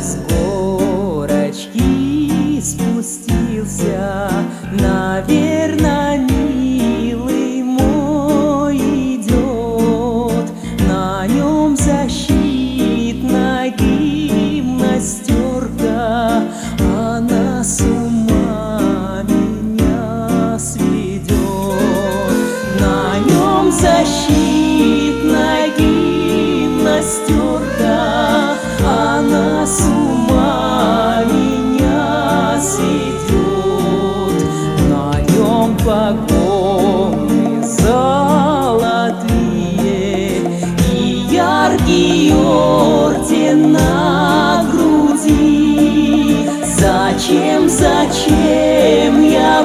с горочки спустился, наверно, милый мой идет. На нем защитная гимнастерка, она с ума меня сведет. На нем защитная гимнастерка, она с ума меня сведет. На нем погоны золотые и яркий орден на груди. Зачем я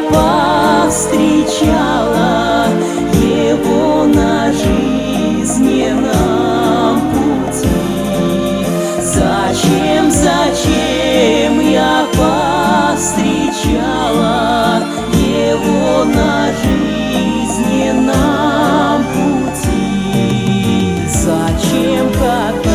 повстречала его на жизненном пути? Зачем я повстречала его на жизненном пути? Зачем, как